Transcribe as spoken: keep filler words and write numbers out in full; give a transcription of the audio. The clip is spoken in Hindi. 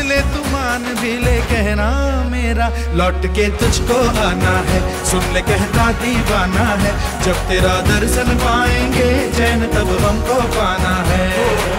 ले तू मान भी ले कहना मेरा, लौट के तुझको आना है, सुन ले कहता दीवाना है, जब तेरा दर्शन पाएंगे चैन तब हमको पाना है।